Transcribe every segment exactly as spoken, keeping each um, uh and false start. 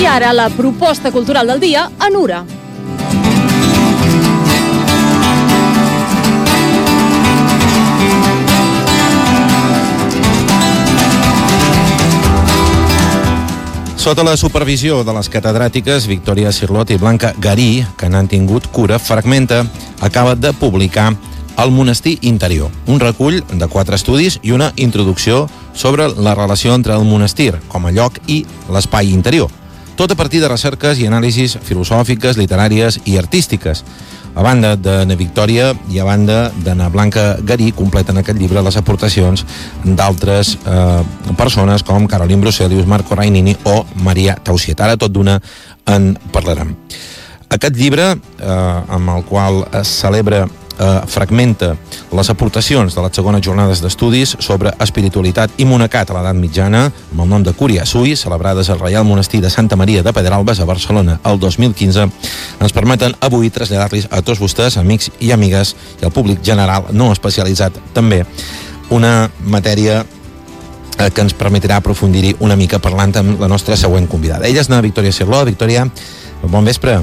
ara la proposta cultural del dia a Nura. Sota la supervisió de les catedràtiques Victòria Sirlot i Blanca Garí, que n'han tingut cura, Fragmenta acaba de publicar El monestir interior, un recull de quatre estudis i una introducció sobre la relació entre el monestir com a lloc i l'espai interior, tot a partir de recerques i anàlisis filosòfiques, literàries i artístiques. A banda de na Victòria i a banda de na Blanca Garí, completen aquest llibre les aportacions d'altres eh, persones com Caroline Bruselius, Marco Rainini o Maria Tausiet. Ara tot d'una en parlarem. Aquest llibre, eh, amb el qual es celebra eh, fragmenta les aportacions de les segones jornades d'estudis sobre espiritualitat i monacat a l'edat mitjana, amb el nom de Cúria Sui, celebrades al Reial Monestir de Santa Maria de Pedralbes a Barcelona el dos mil quinze, ens permeten avui traslladar-los a tots vostès, amics i amigues, i al públic general no especialitzat també, una matèria eh, que ens permetrà aprofundir-hi una mica parlant amb la nostra següent convidada. Ella és na Victòria Sirlot. Victòria, bon vespre.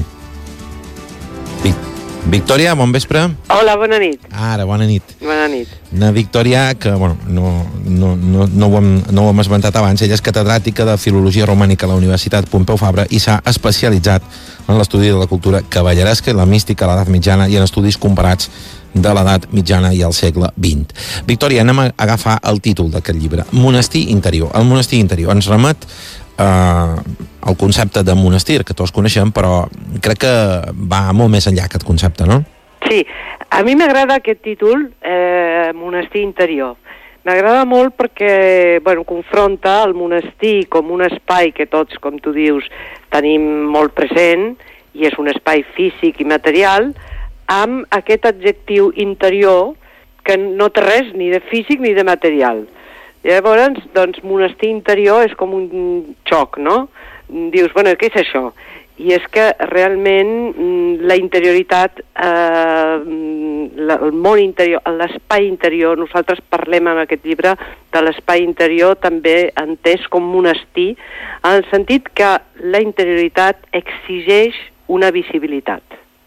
Victòria, bon vespre. Hola, bona nit. Ara, bona nit. Bona nit. Na Victòria, que bueno, no, no, no, no, ho hem, no ho hem esmentat abans, ella és catedràtica de Filologia Romànica a la Universitat Pompeu Fabra i s'ha especialitzat en l'estudi de la cultura cavalleresca i la mística a l'edat mitjana i en estudis comparats de l'edat mitjana i al segle vint. Victòria, anem a agafar el títol d'aquest llibre, Monestir interior. El monestir interior ens remet Uh, el concepte de monestir, que tots coneixem, però crec que va molt més enllà aquest concepte, no? Sí, a mi m'agrada aquest títol, eh, Monestir interior. M'agrada molt perquè, bueno, confronta el monestir com un espai que tots, com tu dius, tenim molt present, i és un espai físic i material, amb aquest adjectiu interior que no té res ni de físic ni de material. Llavors, doncs, monestir interior és com un xoc, no? Dius, bueno, què és això? I és que realment la interioritat, eh, el món interior, l'espai interior, nosaltres parlem en aquest llibre de l'espai interior també entès com monestir, en el sentit que la interioritat exigeix una visibilitat.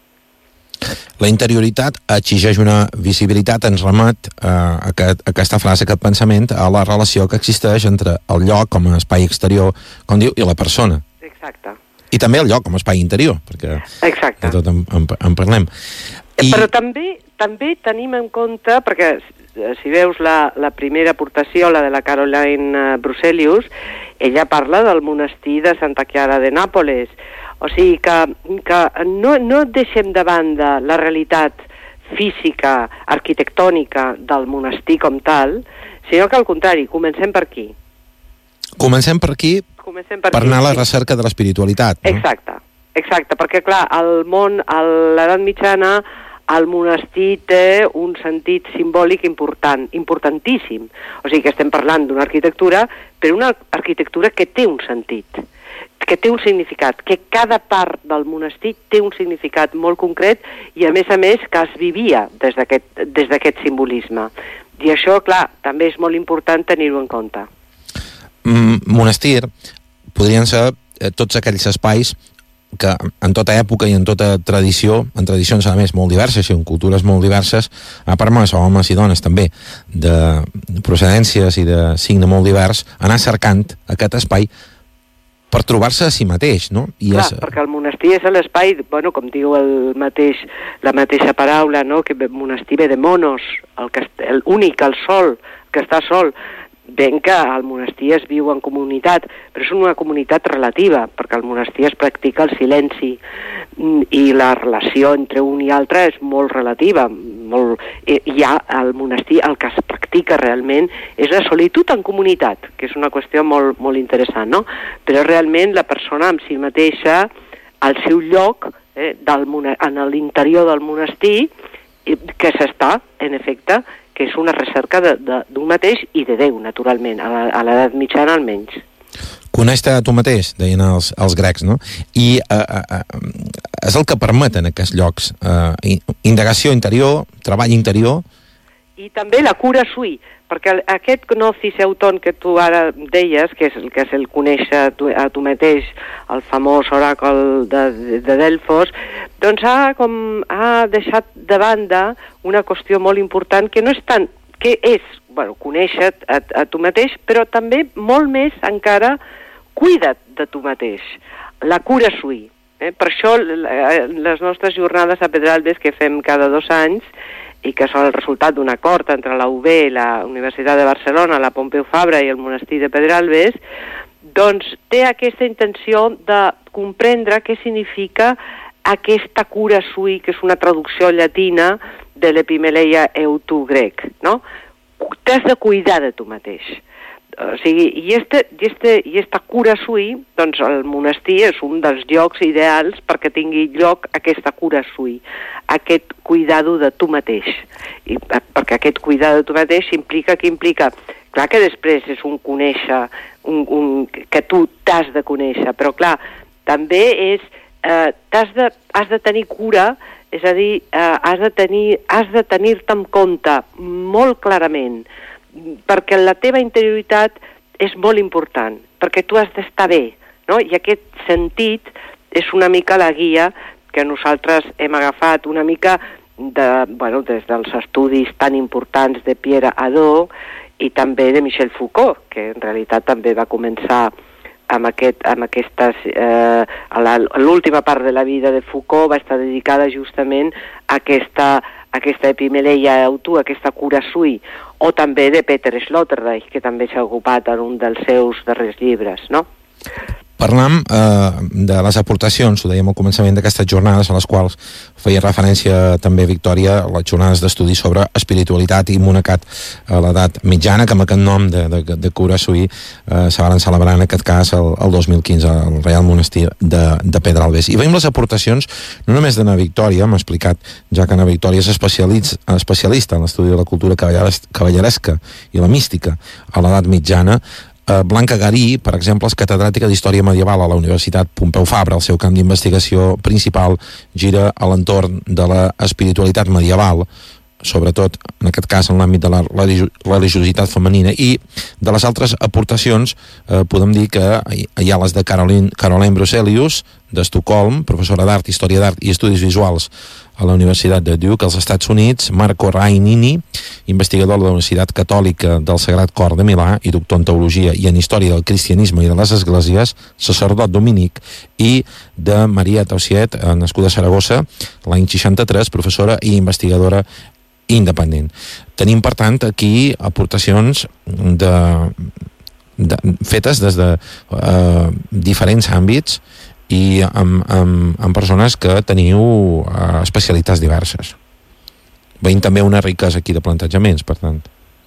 La interioritat exigeix una visibilitat, ens remet a, aquest, a aquesta frase, aquest pensament, a la relació que existeix entre el lloc com a espai exterior, com diu, i la persona. Exacte. I també el lloc com a espai interior, perquè Exacte. de tot en, en, en parlem. I... Però també també tenim en compte, perquè si veus la, la primera aportació, la de la Caroline Bruselius, ella parla del monestir de Santa Chiara de Nàpoles. O sigui que, que no, no deixem de banda la realitat física, arquitectònica del monestir com tal, sinó que al contrari, comencem per aquí. Comencem per aquí comencem per, per aquí, anar a la sí. recerca de l'espiritualitat. No? Exacte, exacte, perquè clar, el món, a l'edat mitjana, el monestir té un sentit simbòlic important, importantíssim. O sigui que estem parlant d'una arquitectura, però una arquitectura que té un sentit, que té un significat, que cada part del monestir té un significat molt concret i, a més a més, que es vivia des d'aquest des d'aquest simbolisme. I això, clar, també és molt important tenir-ho en compte. Mm, monestir podrien ser eh, tots aquells espais que en tota època i en tota tradició, en tradicions a més molt diverses i en cultures molt diverses, ha permès a homes i dones també de procedències i de signe molt divers anar cercant aquest espai per trobar-se a si mateix, no? I Clar, és... perquè el monestir és l'espai, bueno, com diu el mateix, la mateixa paraula, no?, que monestir ve de monos, el que el únic, el sol, que està sol. Ben que al monestir es viu en comunitat, però és una comunitat relativa, perquè al monestir es practica el silenci i la relació entre un i altre és molt relativa. Molt... Hi ha al monestir el que es practica realment és la solitud en comunitat, que és una qüestió molt, molt interessant, no? Però realment la persona amb si mateixa, al seu lloc, eh, del, en l'interior del monestir, que s'està, en efecte, que és una recerca d'un mateix i de Déu, naturalment, a l'edat mitjana almenys. Coneix-te a tu mateix, deien els, els grecs, no? I uh, uh, és el que permeten aquests llocs. Uh, indagació interior, treball interior... I també la cura sui, perquè aquest gnosis auton que tu ara deies, que és el que és el conèixer a tu, a tu mateix, el famós oràcol de, de, de Delfos, doncs ha, com, ha deixat de banda una qüestió molt important que no és tant, que és, bueno, conèixer a, a tu mateix, però també molt més encara cuida't de tu mateix, la cura sui. Eh? Per això les nostres jornades a Pedralbes que fem cada dos anys i que són el resultat d'un acord entre la U B, la Universitat de Barcelona, la Pompeu Fabra i el monestir de Pedralbes, doncs té aquesta intenció de comprendre què significa aquesta cura sui, que és una traducció llatina de l'epimeleia eutu grec, no? T'has de cuidar de tu mateix. O sigui, i, este, i, este, i esta cura sui, doncs el monestir és un dels llocs ideals perquè tingui lloc aquesta cura sui, aquest cuidado de tu mateix. I, perquè aquest cuidado de tu mateix implica, que implica, clar que després és un conèixer, un, un, que tu t'has de conèixer, però clar, també és, eh, t'has de, has de tenir cura, és a dir, eh, has de tenir, has de tenir-te en compte molt clarament, perquè la teva interioritat és molt important, perquè tu has d'estar bé, no? I aquest sentit és una mica la guia que nosaltres hem agafat una mica de, bueno, des dels estudis tan importants de Pierre Hadot i també de Michel Foucault, que en realitat també va començar amb, aquest, amb aquestes... Eh, l'última part de la vida de Foucault va estar dedicada justament a aquesta, a aquesta epimeleia autu, a aquesta cura sui, o també de Peter Sloterdijk, que també s'ha ocupat en un dels seus darrers llibres, no? Parlam eh, de les aportacions, ho dèiem al començament d'aquestes jornades, a les quals feia referència també Victòria, les jornades d'estudi sobre espiritualitat i monacat a l'edat mitjana, que amb aquest nom de, de, de cura sui eh, se van celebrar en aquest cas el, el dos mil quinze al Reial Monestir de, de Pedralbes. I veiem les aportacions no només d'Anna Victòria, m'ha explicat ja que Anna Victòria és especialista en l'estudi de la cultura cavalleresca i la mística a l'edat mitjana. Blanca Garí, per exemple, és catedràtica d'Història Medieval a la Universitat Pompeu Fabra. El seu camp d'investigació principal gira a l'entorn de l'espiritualitat medieval, sobretot, en aquest cas, en l'àmbit de la religiositat femenina. I de les altres aportacions eh, podem dir que hi ha les de Caroline, Caroline Bruselius, d'Estocolm, professora d'art, història d'art i estudis visuals a la Universitat de Duke, als Estats Units, Marco Rainini, investigador de la Universitat Catòlica del Sagrat Cor de Milà i doctor en teologia i en història del cristianisme i de les esglésies, sacerdot dominic, i de Maria Tausiet, nascuda a Saragossa, l'any seixanta-tres, professora i investigadora independent. Tenim, per tant, aquí aportacions de, de, fetes des de uh, diferents àmbits i amb, amb, amb persones que teniu uh, especialitats diverses. Veiem també una riquesa aquí de plantejaments, per tant.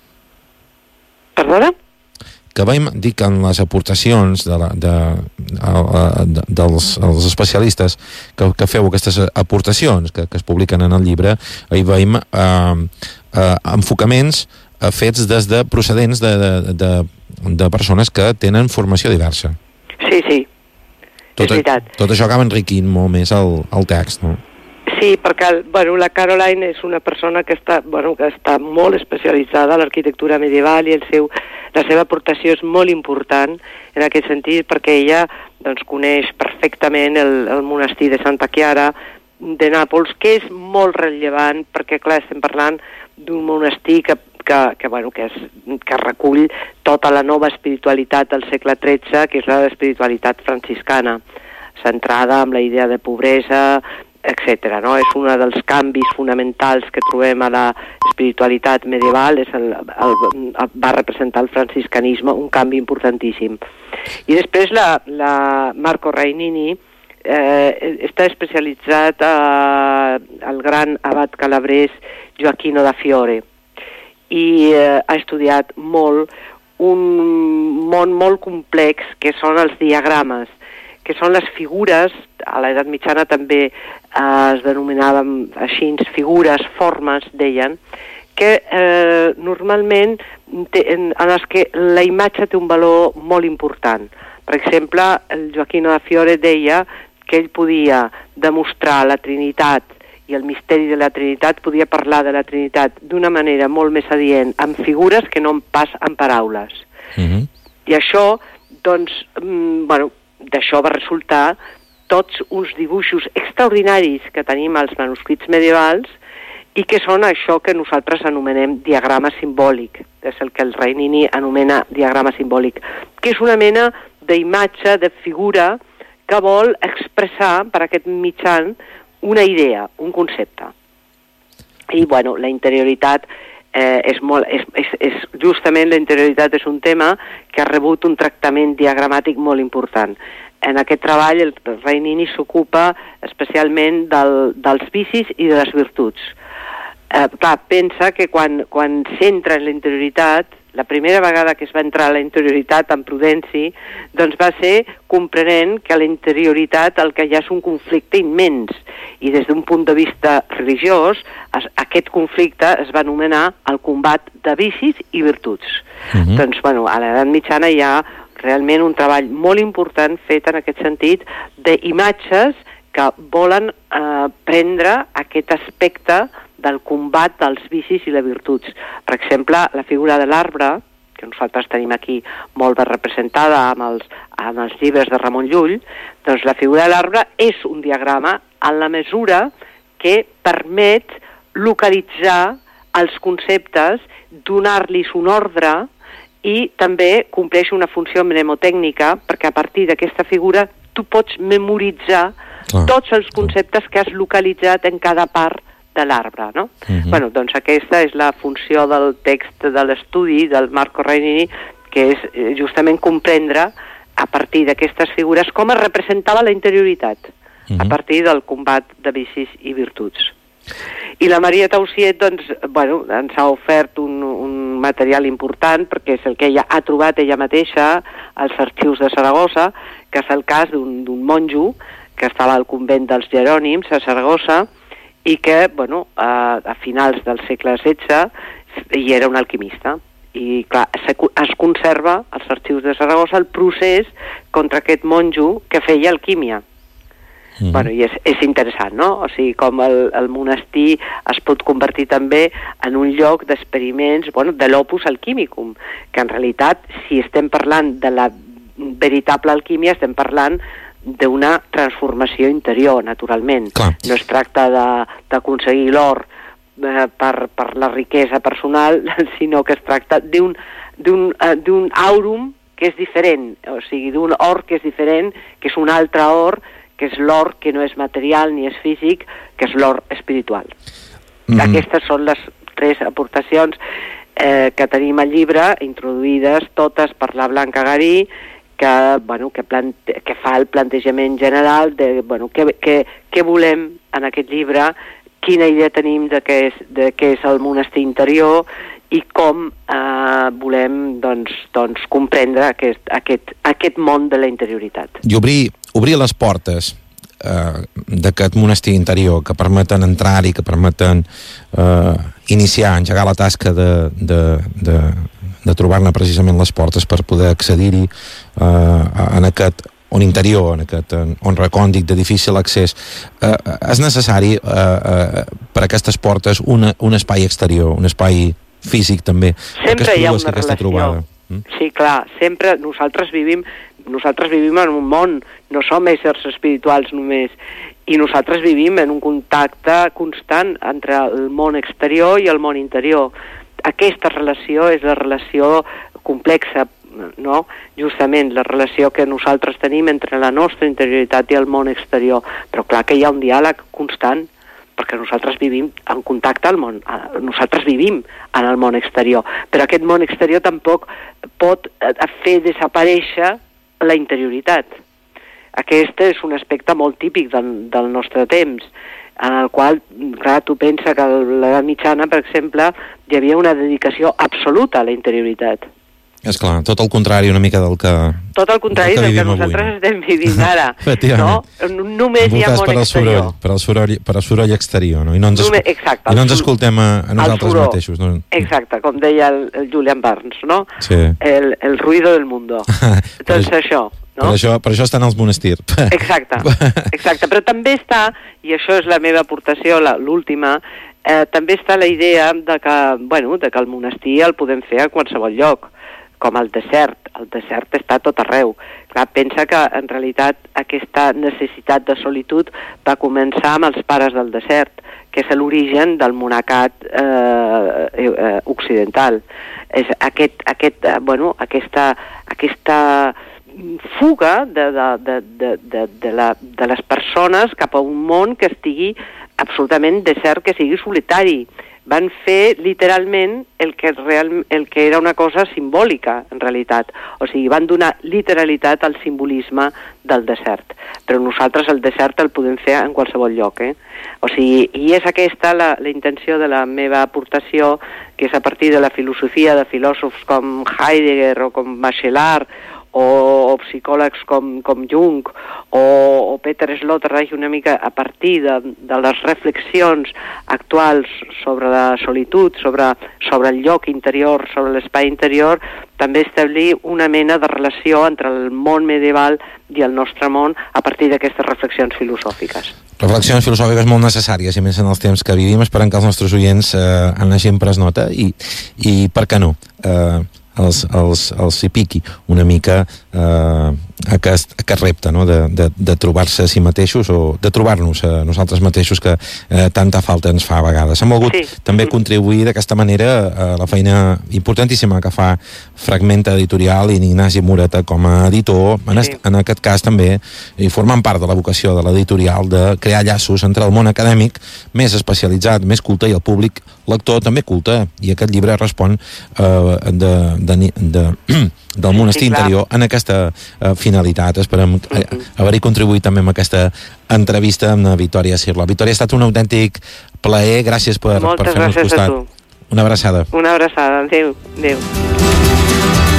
Perdona? Que veiem, dic, en les aportacions de la, de, de, de, dels els especialistes que, que feu aquestes aportacions que, que es publiquen en el llibre, hi veiem eh, eh, enfocaments eh, fets des de procedents de, de, de, de persones que tenen formació diversa. Sí, sí, tot, és veritat. Tot això acaba enriquint molt més el, el text, no? Sí, perquè bueno, la Caroline és una persona que està, bueno, que està molt especialitzada a l'arquitectura medieval i el seu, la seva aportació és molt important en aquest sentit perquè ella doncs, coneix perfectament el, el monestir de Santa Chiara de Nàpols, que és molt rellevant perquè, clar, estem parlant d'un monestir que, que, que, bueno, que, és, que recull tota la nova espiritualitat del segle tretze, que és la espiritualitat franciscana, centrada en la idea de pobresa, etcètera. No? És un dels canvis fonamentals que trobem a la espiritualitat medieval, és el, el, el, va representar el franciscanisme, un canvi importantíssim. I després la, la Marco Rainini eh, està especialitzat eh, al gran abat calabrès Gioacchino da Fiore i eh, ha estudiat molt un món molt complex que són els diagrames, que són les figures, a l'edat mitjana també eh, es denominaven així, figures, formes, deien, que eh, normalment té, en, en les que la imatge té un valor molt important. Per exemple, el Gioacchino da Fiore deia que ell podia demostrar la Trinitat i i el misteri de la Trinitat, podia parlar de la Trinitat d'una manera molt més adient, amb figures que no pas amb paraules. Mm-hmm. I això, doncs, mm, bueno, d'això va resultar tots uns dibuixos extraordinaris que tenim als manuscrits medievals i que són això que nosaltres anomenem diagrama simbòlic, que és el que el rei Nini anomena diagrama simbòlic, que és una mena d'imatge, de figura, que vol expressar per aquest mitjan una idea, un concepte. I, bueno, la interioritat eh, és molt... És, és, és, justament la interioritat és un tema que ha rebut un tractament diagramàtic molt important. En aquest treball el rei Nini s'ocupa especialment del, dels vicis i de les virtuts. Eh, clar, pensa que quan, quan s'entra en la interioritat, la primera vegada que es va entrar a la interioritat amb prudenci, doncs va ser comprenent que a la interioritat el que hi ha és un conflicte immens, i des d'un punt de vista religiós, es, aquest conflicte es va anomenar el combat de vicis i virtuts. Uh-huh. Doncs, bueno, a l'edat mitjana hi ha realment un treball molt important fet en aquest sentit d'imatges que volen eh, prendre aquest aspecte del combat dels vicis i les virtuts. Per exemple, la figura de l'arbre, que nosaltres tenim aquí molt ben representada amb els, amb els llibres de Ramon Llull, doncs la figura de l'arbre és un diagrama en la mesura que permet localitzar els conceptes, donar-los un ordre i també compleix una funció mnemotècnica perquè a partir d'aquesta figura tu pots memoritzar ah, tots els conceptes que has localitzat en cada part de l'arbre, no? Uh-huh. Bueno, doncs aquesta és la funció del text de l'estudi del Marco Rei Nini, que és justament comprendre a partir d'aquestes figures com es representava la interioritat, uh-huh, a partir del combat de vicis i virtuts. I la Maria Tausiet, doncs, bueno, ens ha ofert un, un material important, perquè és el que ella ha trobat ella mateixa als arxius de Saragossa, que és el cas d'un monjo que estava al convent dels Jerònims a Saragossa, i que, bueno, a, a finals del segle setze hi era un alquimista. I, clar, se, es conserva als arxius de Saragossa el procés contra aquest monjo que feia alquímia. Mm-hmm. Bueno, i és, és interessant, no? O sigui, com el, el monestir es pot convertir també en un lloc d'experiments, bueno, de l'opus alquímicum, que en realitat, si estem parlant de la veritable alquímia, estem parlant d'una transformació interior, naturalment. Clar. No es tracta d'aconseguir l'or eh, per, per la riquesa personal, sinó que es tracta d'un d'un uh, d'un aurum que és diferent, o sigui, d'un or que és diferent, que és un altre or, que és l'or que no és material ni és físic, que és l'or espiritual. Mm. Aquestes són les tres aportacions eh, que tenim al llibre, introduïdes totes per la Blanca Garí, que, bueno, que, plante, que fa el plantejament general de bueno, què, què, què volem en aquest llibre, quina idea tenim de què és, de què és el monestir interior i com eh, volem doncs, doncs, comprendre aquest, aquest, aquest món de la interioritat. I obrir, obrir les portes eh, d'aquest monestir interior que permeten entrar-hi, que permeten eh, iniciar, engegar la tasca de... de, de de trobar-ne precisament les portes per poder accedir-hi eh, en aquest on interior, en aquest on recòndit de difícil accés. Eh, és necessari eh, eh, per a aquestes portes una, un espai exterior, un espai físic també. Sempre hi ha una relació. Mm? Sí, clar, sempre nosaltres vivim nosaltres vivim en un món, no som éssers espirituals només, i nosaltres vivim en un contacte constant entre el món exterior i el món interior. Aquesta relació és la relació complexa, no? Justament la relació que nosaltres tenim entre la nostra interioritat i el món exterior. Però clar que hi ha un diàleg constant, perquè nosaltres vivim en contacte al món, nosaltres vivim en el món exterior, però aquest món exterior tampoc pot fer desaparèixer la interioritat. Aquest és un aspecte molt típic del, del nostre temps, en el qual, clar, tu pensa que a l'edat mitjana, per exemple, hi havia una dedicació absoluta a la interioritat. És clar, tot el contrari una mica del que Tot el contrari del que, del que nosaltres avui, no? estem vivint ara. No? Només hi ha món exterior. Soroll, per, al soroll, per al soroll exterior, no? I no ens, escol... Exacte, i no ens escoltem a, a nosaltres mateixos. No? Exacte, com deia el, el Julian Barnes, no? Sí. El, el ruido del mundo. Doncs això, no? Per això, per això estan els monestirs. Exacte, exacte. Però també està, i això és la meva aportació, l'última, eh, també està la idea de que, bueno, de que el monestir el podem fer a qualsevol lloc, com el desert. El desert està a tot arreu. Clar, pensa que en realitat aquesta necessitat de solitud va començar amb els pares del desert, que és l'origen del monacat eh, eh, occidental. És aquest, aquest, eh, bueno, aquesta, aquesta fuga de, de, de, de, de, de, la, de les persones cap a un món que estigui absolutament desert, que sigui solitari. Van fer literalment el que, real, el que era una cosa simbòlica, en realitat. O sigui, van donar literalitat al simbolisme del desert. Però nosaltres el desert el podem fer en qualsevol lloc, eh? O sigui, i és aquesta la, la intenció de la meva aportació, que és a partir de la filosofia de filòsofs com Heidegger o com Bachelard, o, o psicòlegs com, com Jung, o, o Peter Sloterdijk, una mica a partir de, de les reflexions actuals sobre la solitud, sobre, sobre el lloc interior, sobre l'espai interior, també establir una mena de relació entre el món medieval i el nostre món a partir d'aquestes reflexions filosòfiques. Reflexions filosòfiques molt necessàries, i més en els temps que vivim, esperant que els nostres oients eh, en hagin pres nota, i, i per què no? Eh, els, els, els hi piqui una mica eh, aquest, aquest repte, no? de, de, de trobar-se a si mateixos, o de trobar-nos a nosaltres mateixos, que eh, tanta falta ens fa a vegades. Hem volgut sí. també contribuir d'aquesta manera a la feina importantíssima que fa Fragmenta Editorial i Ignasi Moreta com a editor, en, sí. en aquest cas també, i formant part de la vocació de l'editorial de crear llaços entre el món acadèmic més especialitzat, més culte, i el públic lector també culte, i aquest llibre respon eh, de, de, de, del monestir sí, interior en aquesta eh, finalitat. Esperem eh, haver-hi contribuït també amb aquesta entrevista amb la Vitòria Sirlo. Vitòria, ha estat un autèntic plaer, gràcies per, per fer-nos costat. Moltes gràcies a tu. Una abraçada. Una abraçada, adéu, adéu.